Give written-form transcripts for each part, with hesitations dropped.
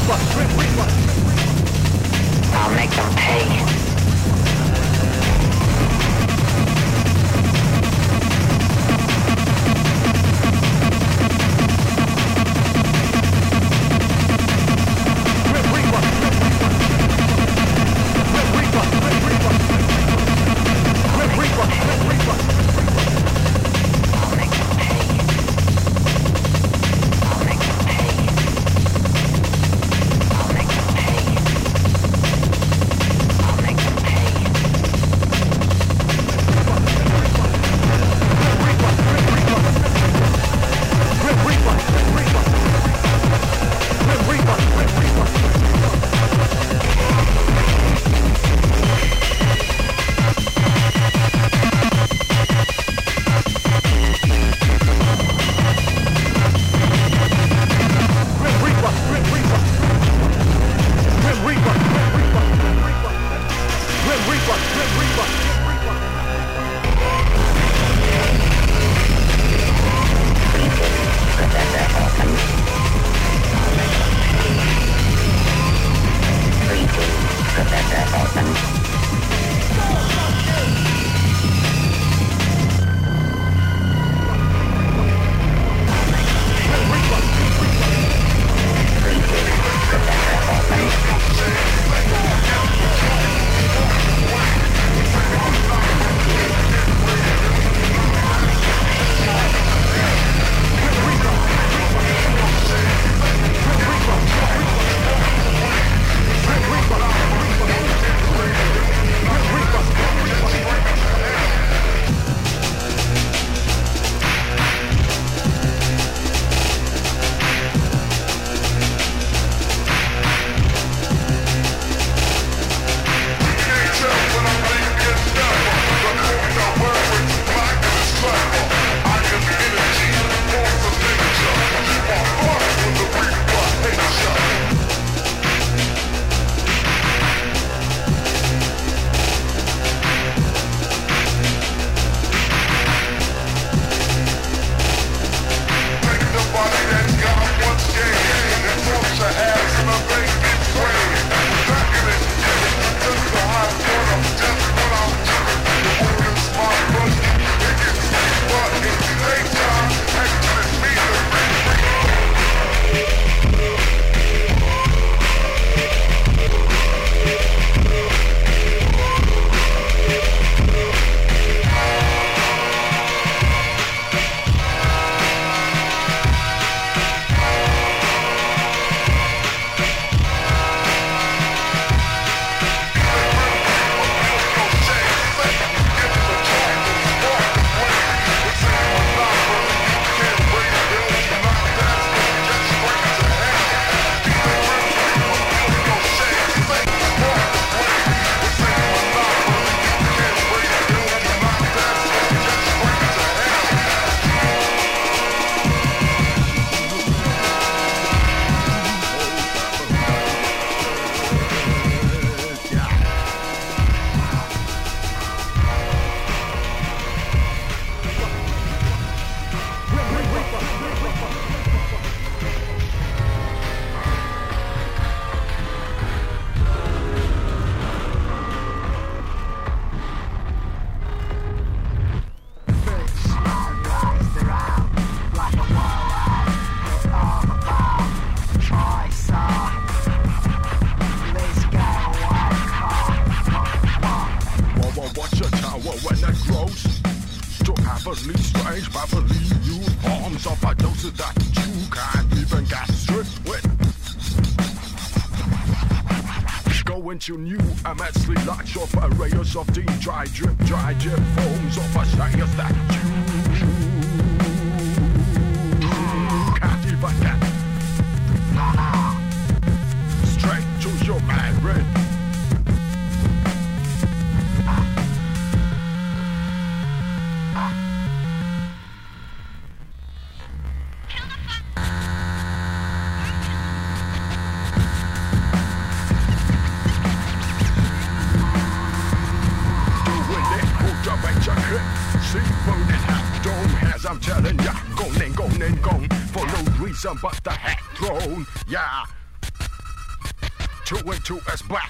I'll make them pay. You knew immensely large of arrays of the dry drip forms of a shinier statue. Can't even get straight to your memory. I'm telling ya, gone and gone and gone, for no reason but the head throne, yeah. 2 and 2 is back.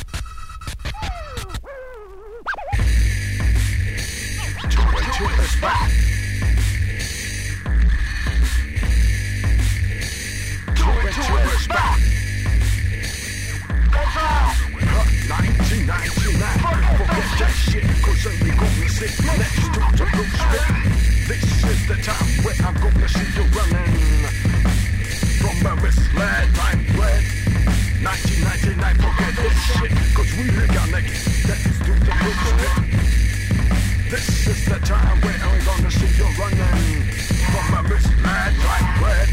Two and two is back. 2 and 2 is back. 1999. Forget that shit, cause we gonna sit next to the blue spit. This is the time where I'm gonna see you running. From a misled time red. 1999, forget this shit, cause we gonna get next to the blue spit. This is the time where I'm gonna see you running. From a misled time red.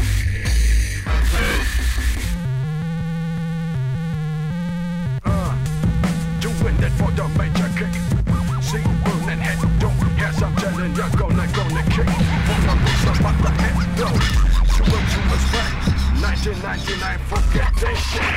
Doing it for the major kick. See you burning head, don't. Yes, I'm telling you, gonna kick. For the reason what the head, no. 2 and 2 is back. 1999, forget this shit.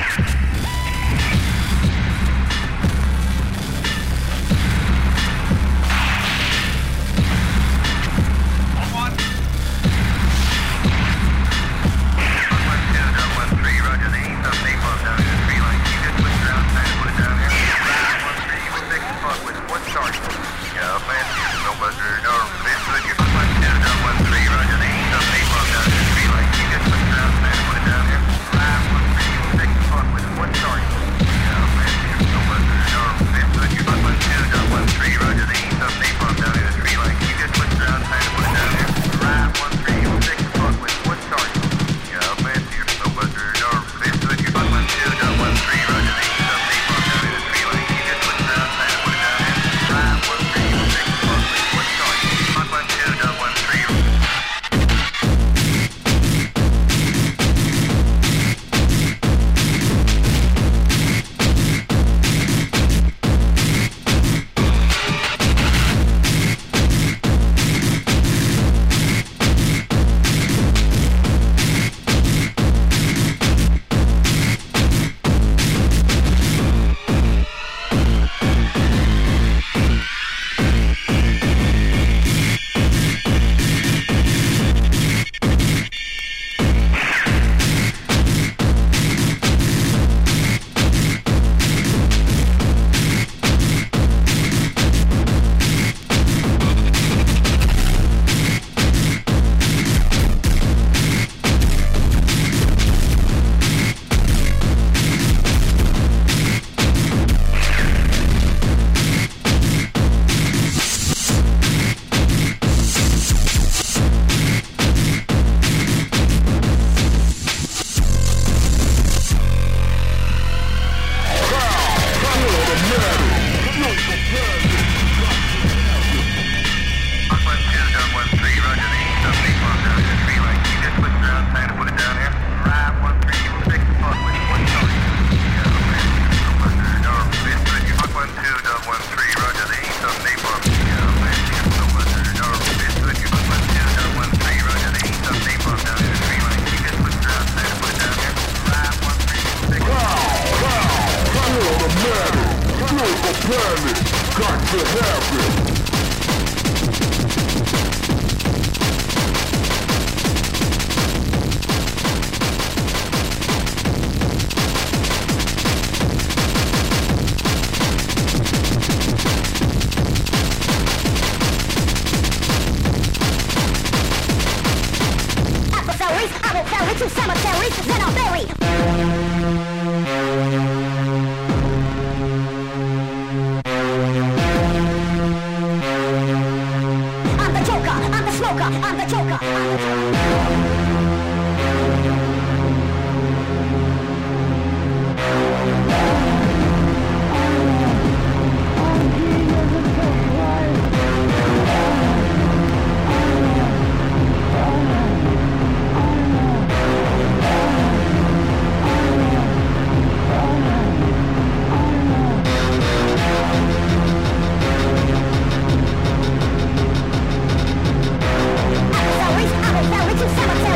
Cemetery.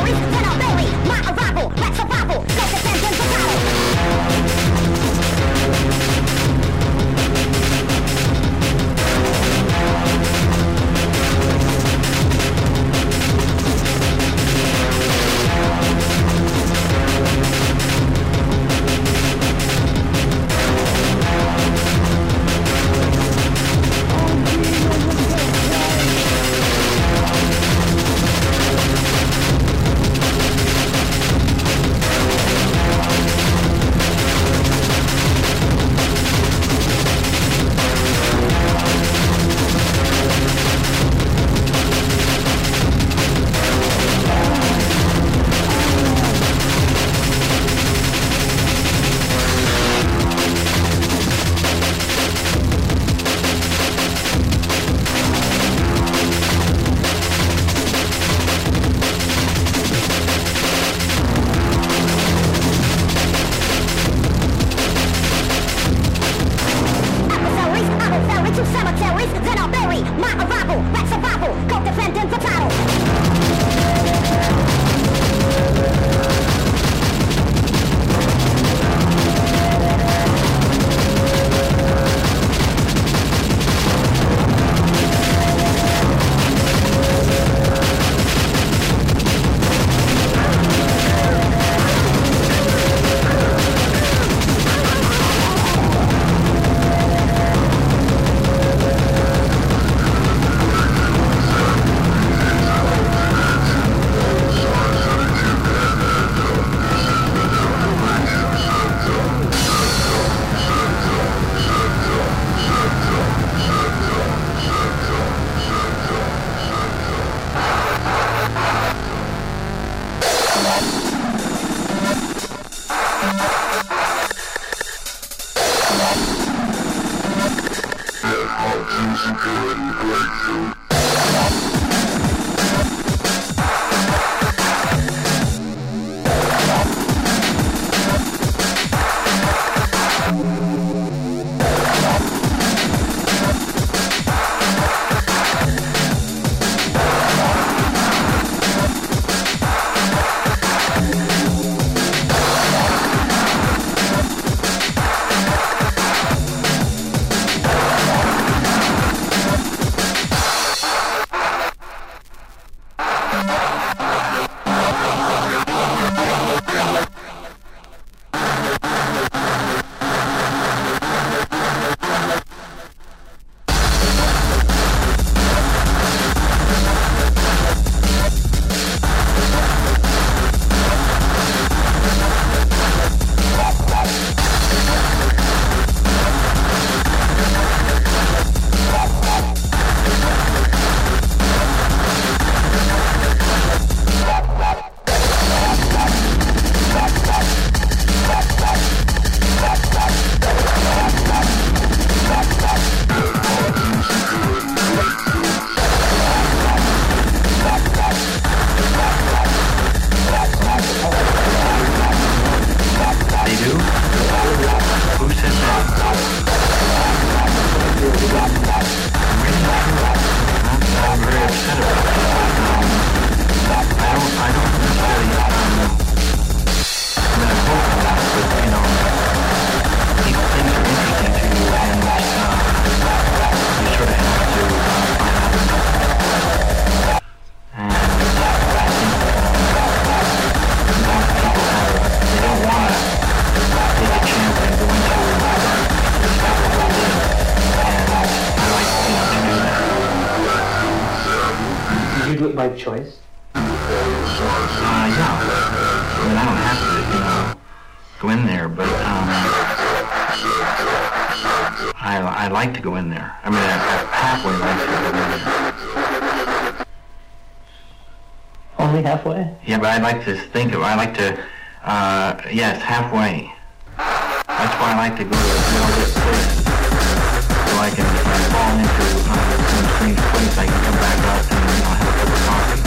choice? Yeah. I mean, I don't have to, go in there, but I like to go in there. I mean, I halfway like to go in there. Only halfway? Yeah, but I like to yes, halfway. That's why I like to go to this place. So I can, if I fall into some strange place, I can come back up and, have a cup of coffee.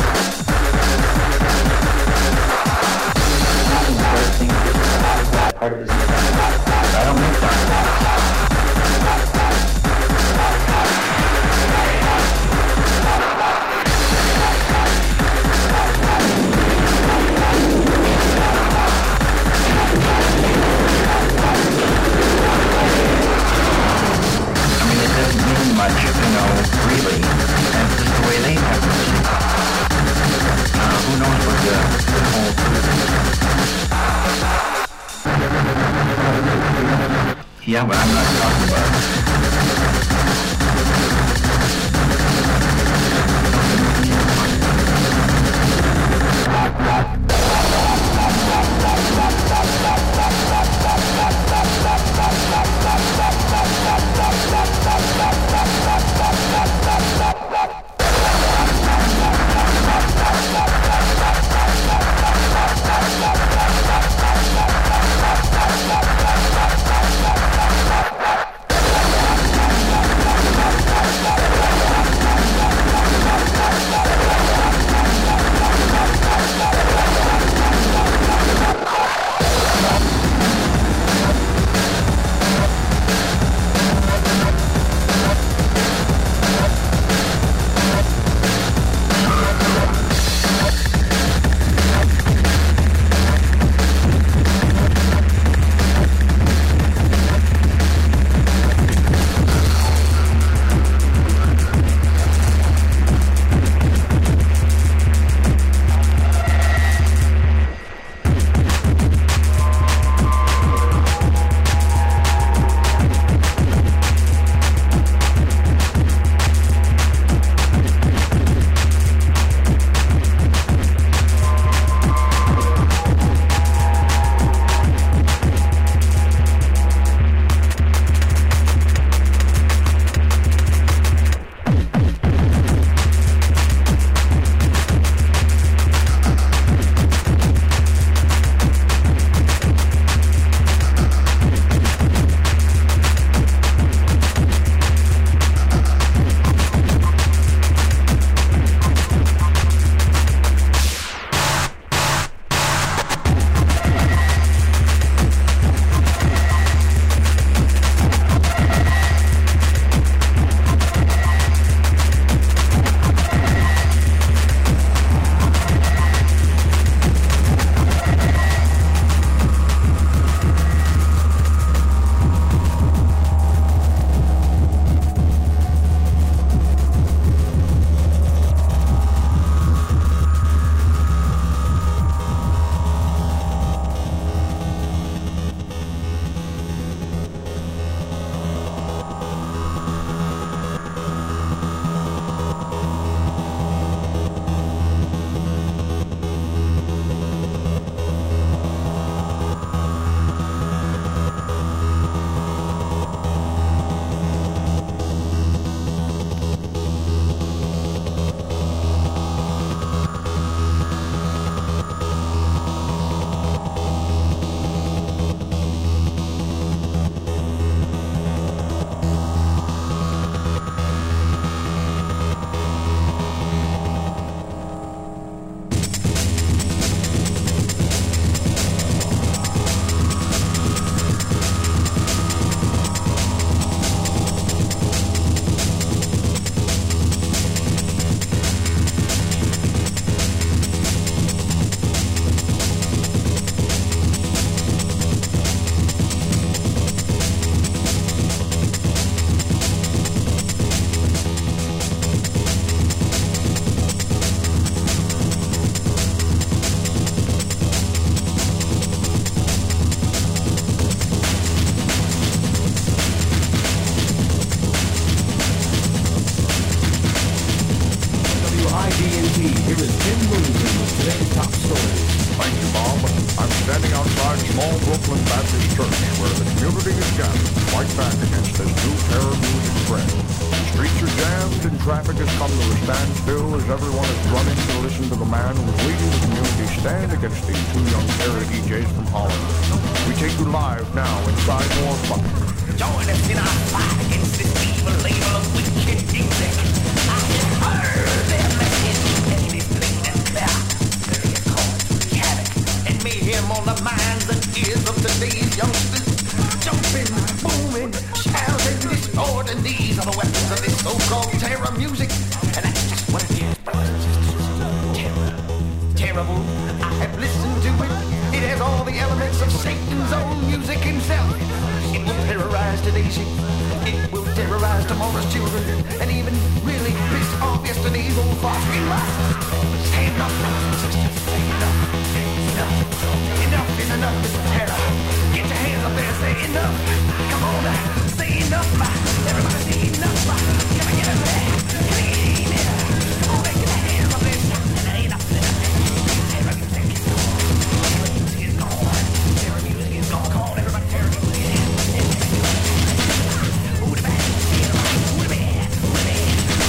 That part of his life. I don't make that. Much, really. That's just the way they have it. Who knows what the whole... Yeah, but I'm not talking about it. traffic has come to a standstill as everyone is running to listen to the man who is leading the community stand against these two young terror DJs from Holland. We take you live now inside more fun. Join us in our fight against this evil label of wicked music. I have heard their message, and it is plain and clear. They have caused havoc and mayhem on the minds and ears of today's youngsters. Jumping, booming, shouting, distorting. These are the weapons of this so-called terror music. And that's just what it is, brothers and sisters. Terror. Terrible. I have listened to it. It has all the elements of Satan's own music himself. It will terrorize today's youth. It will terrorize tomorrow's children. And even really piss off yesterday's old fox. We must stand up, brothers and sisters. Enough. Enough. Enough is enough, Mr. Terror. Get your hands up there and say enough. Come on now. Say enough. Everybody say enough. Can I get up there? Can I get in there? Come on, get your hands up there. Enough. Terror music is gone. Terror music is gone. Come on, everybody. Terror music is gone. Who the bad? Who the bad? Who the bad?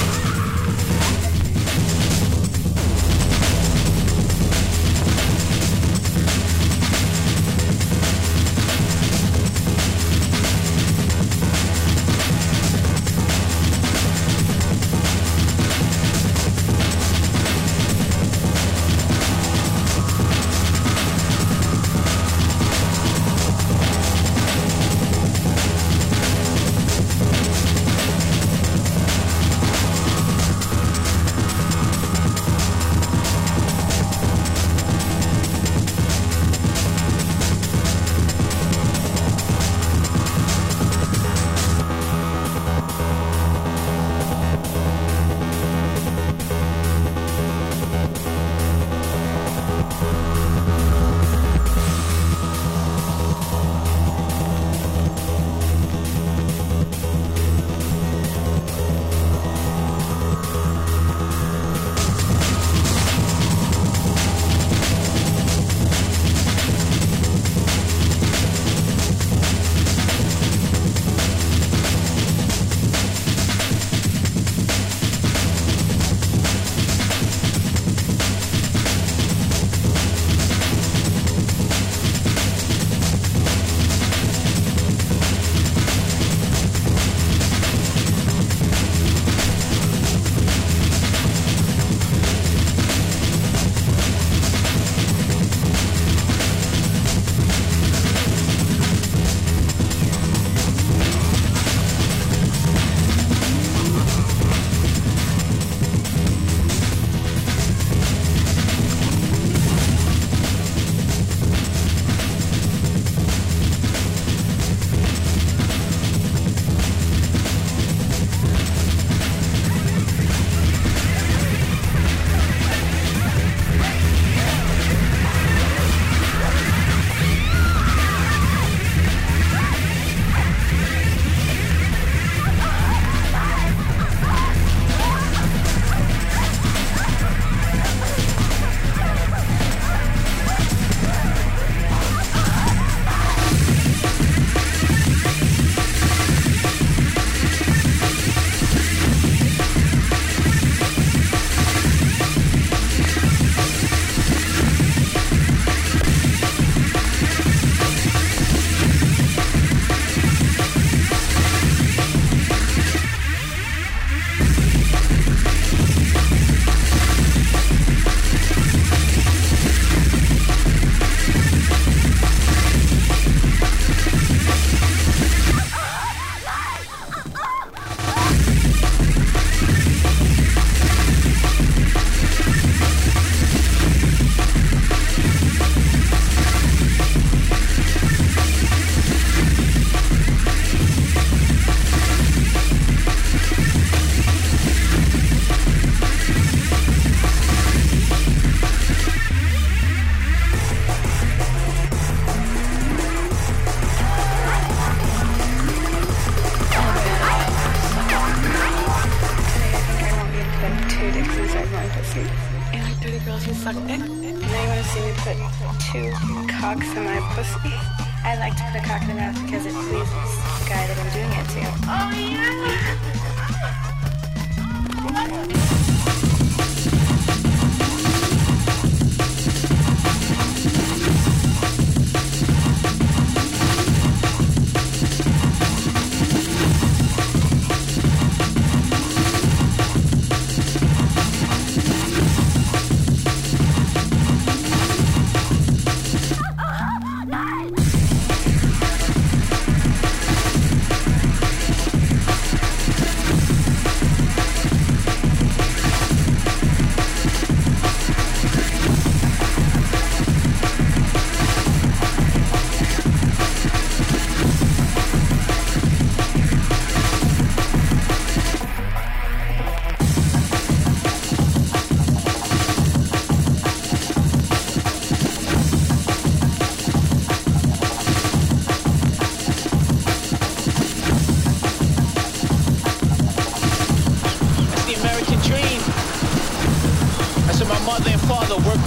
cocks in my pussy. I like to put a cock in the mouth because it pleases the guy that I'm doing it to. Oh, yeah!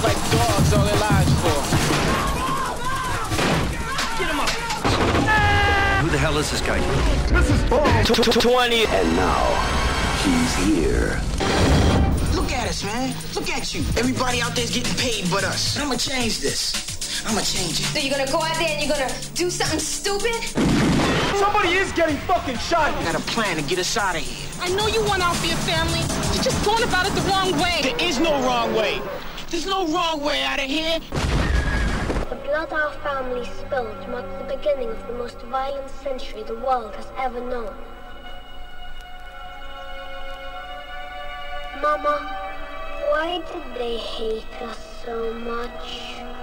like dogs all their lives for. Get him up. Who the hell is this guy? This is Paul. 20. And now, he's here. Look at us, man. Look at you. Everybody out there's getting paid but us. I'm gonna change this. I'm gonna change it. So you're gonna go out there and you're gonna do something stupid? Somebody is getting fucking shot. I got a plan to get us out of here. I know you want out for your family. You're just going about it the wrong way. There is no wrong way. There's no wrong way out of here. The blood our family spilled marks the beginning of the most violent century the world has ever known. Mama, why did they hate us so much?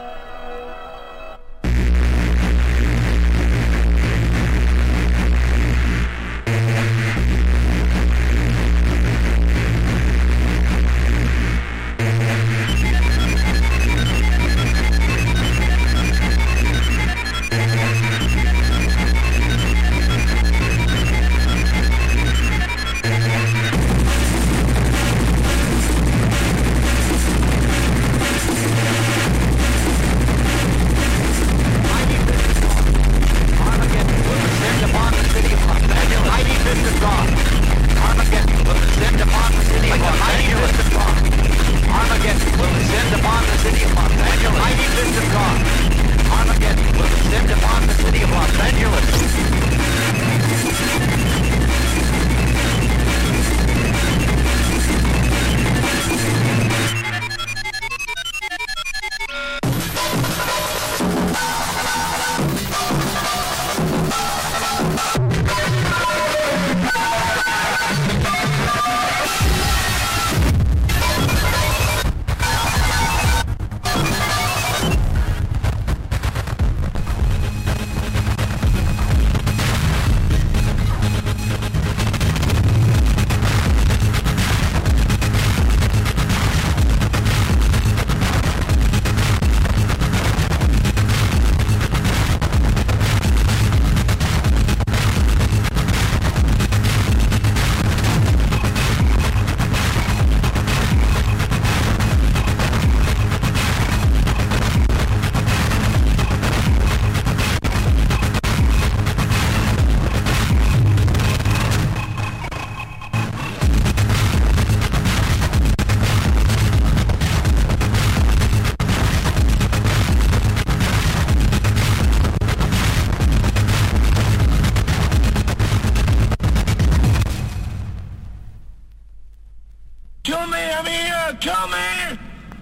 Kill me, I'm here, kill me!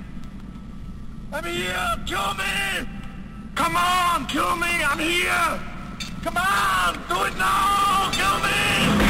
I'm here, kill me! Come on, kill me, I'm here! Come on, do it now, kill me!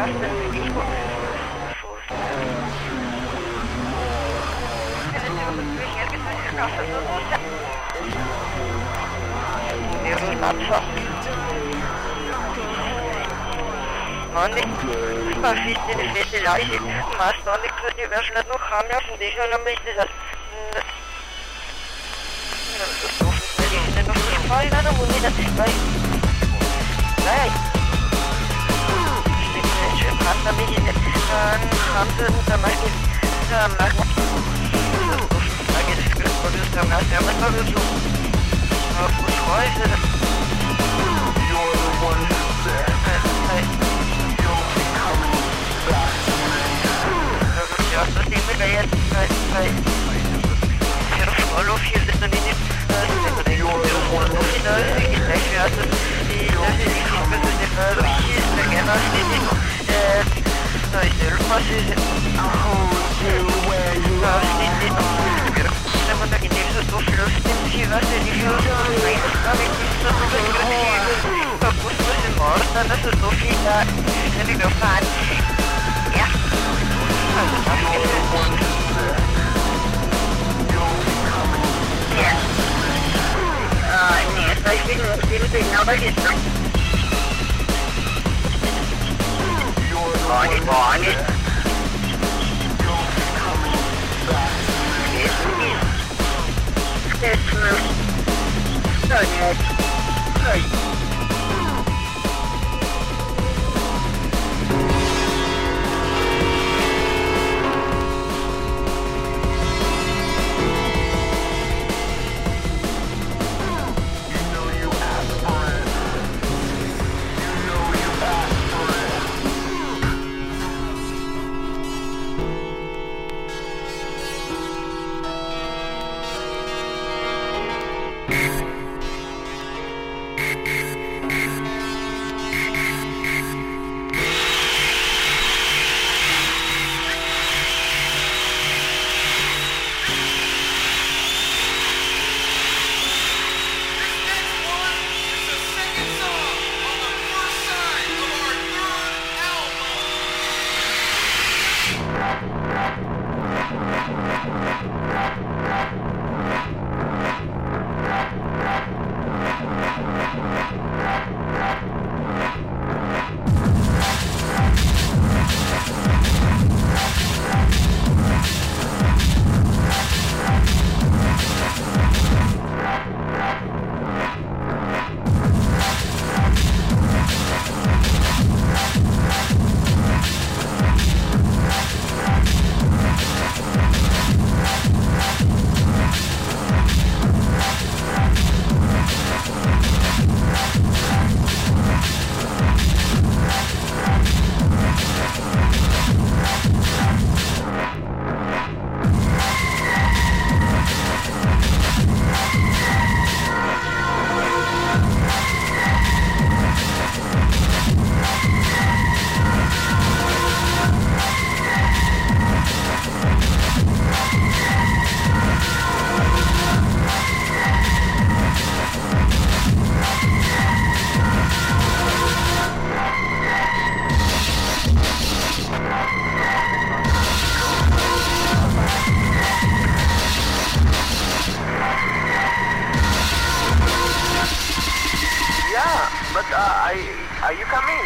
Are you coming?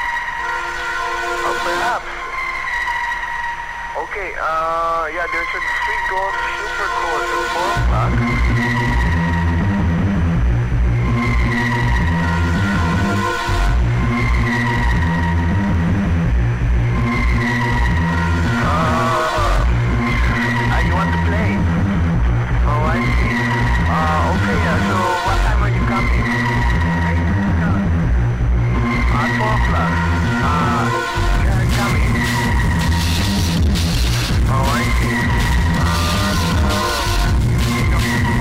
Oh, perhaps. Okay, yeah, there's a 3 Gold Super Course at 4 o'clock. You want to play? Oh, I see. Okay, so what time are you coming? 4 o'clock. You're coming. Oh, I see.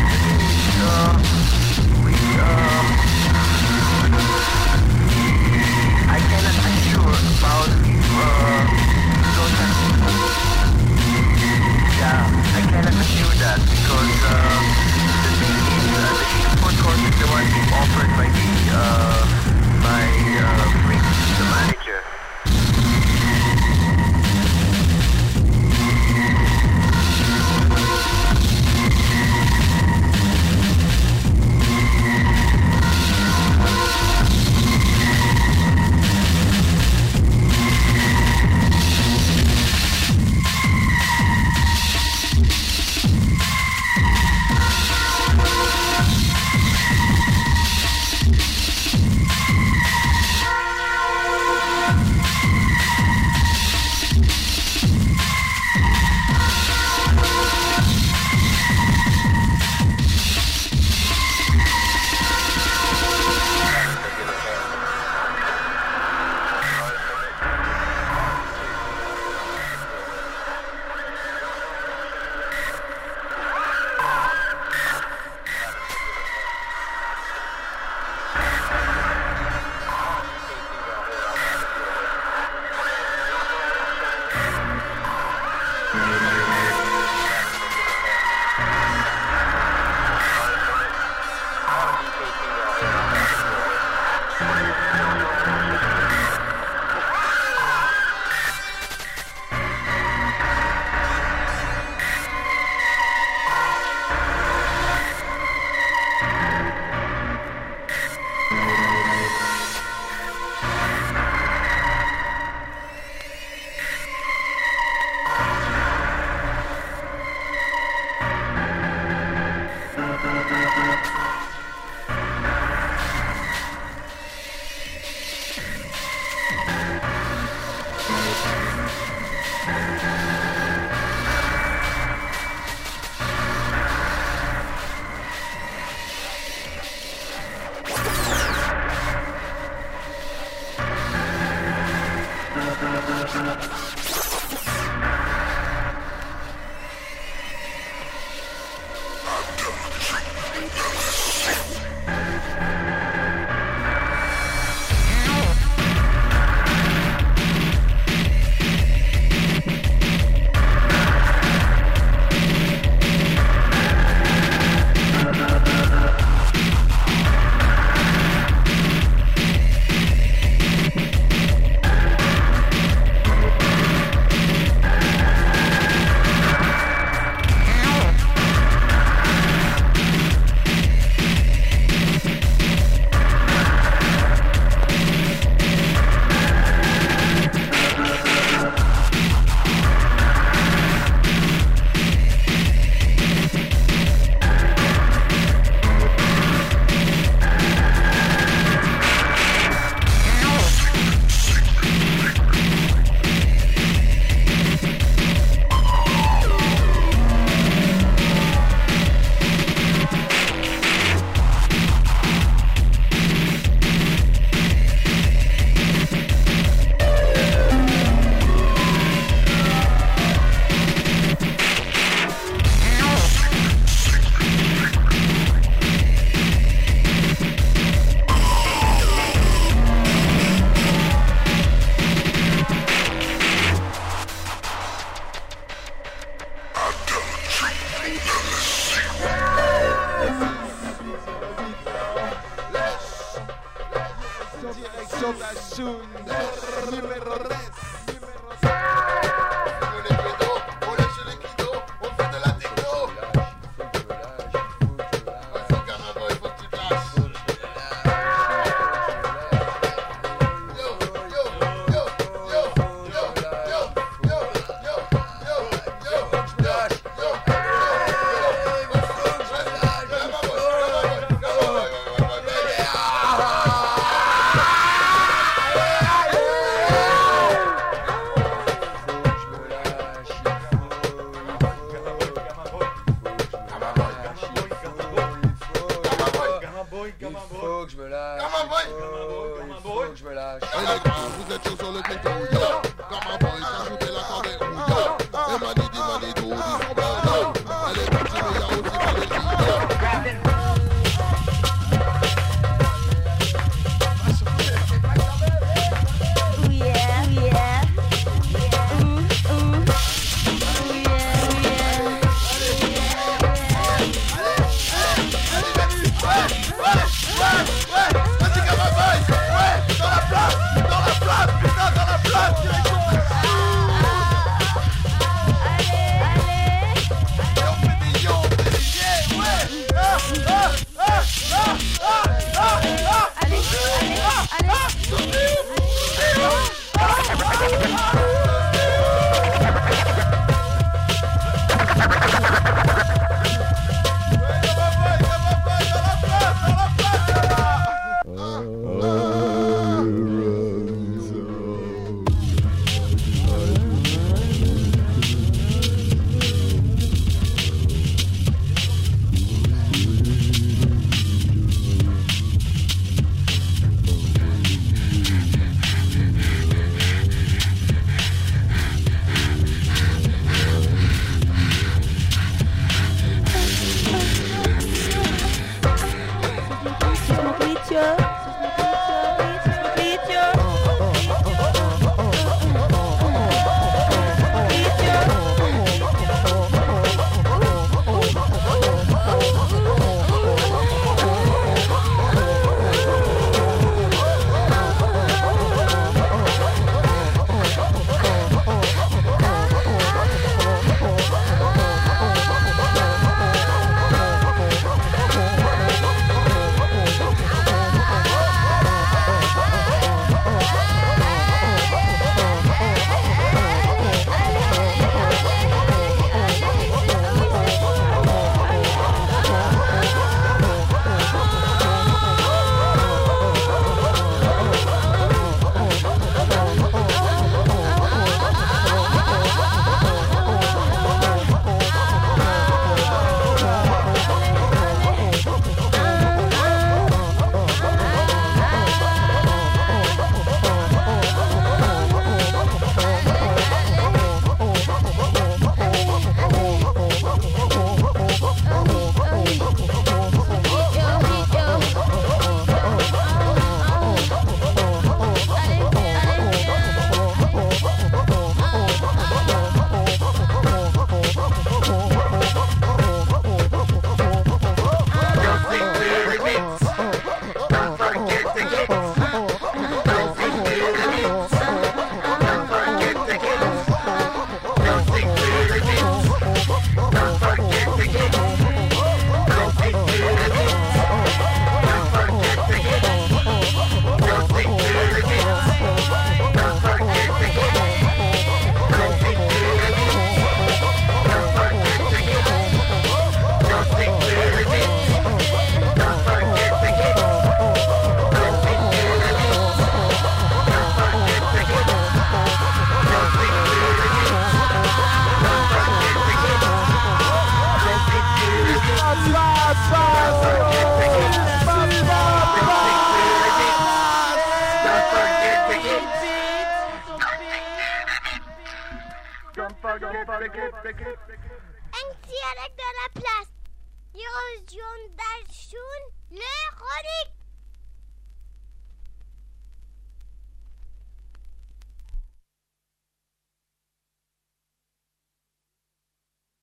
direct de la place. L'érosion d'Alchoun, les chroniques.